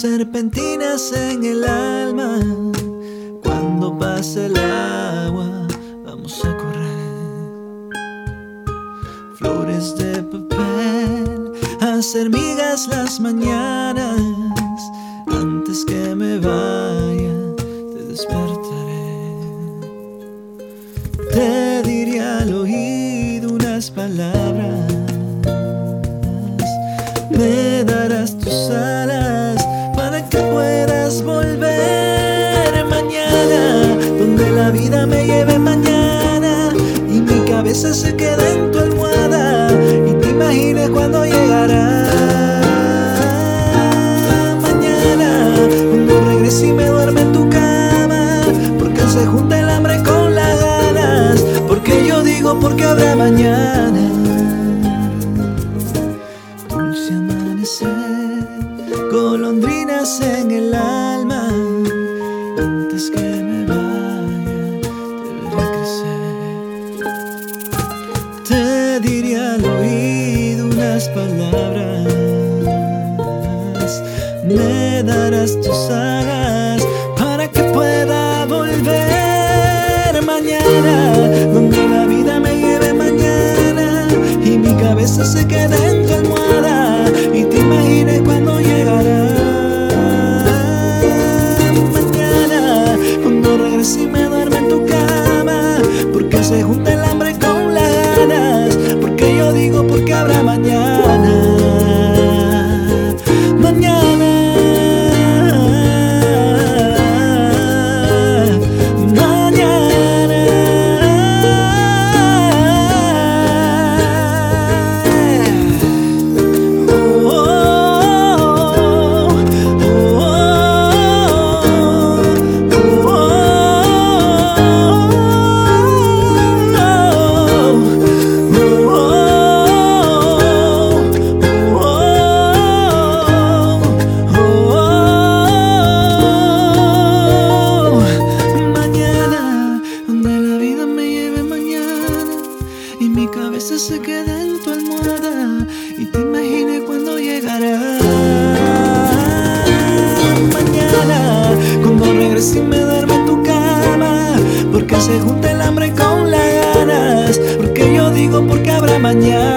serpentinas en el alma. Cuando pase el agua, vamos a correr. Flores de papel, hacer migas las mañanas. Antes que me vaya, te despertaré. Te diré al oído unas palabras. Me darás tus alas para que puedas volver mañana, donde la vida me lleve mañana y mi cabeza se quede en tu almohada y te imagines cuando llegará mañana, cuando regrese y me duerme en tu cama, porque se junta el hambre con las ganas, porque yo digo porque habrá mañana. Golondrinas en el alma, antes que me vaya te veré crecer. Te diré al oído unas palabras, me darás tus alas para que pueda volver mañana, donde la vida me lleve mañana y mi cabeza se quede en tu almohada y te imagines cuando llegará mañana, cuando regrese y me duerme en tu cama, porque se junta el hambre con las ganas, porque yo digo porque habrá mañana. Mi cabeza se queda en tu almohada y te imagines cuando llegará mañana, cuando regrese y me duerme en tu cama, porque se junta el hambre con las ganas, porque yo digo porque habrá mañana.